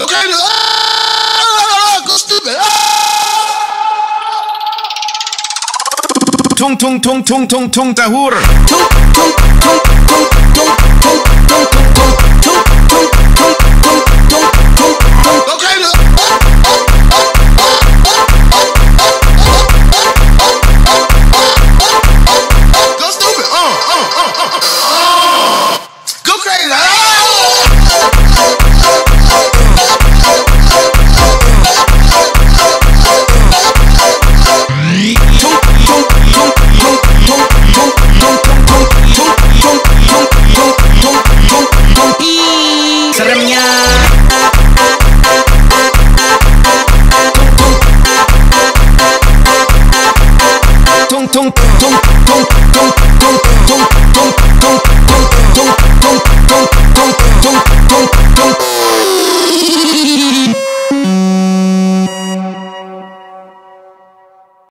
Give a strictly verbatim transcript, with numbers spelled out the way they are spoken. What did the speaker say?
cocaine. Ah, stupid. Tung tung tung tung tung tung tahur. Tung tung tung tung tung tung tung tung tung.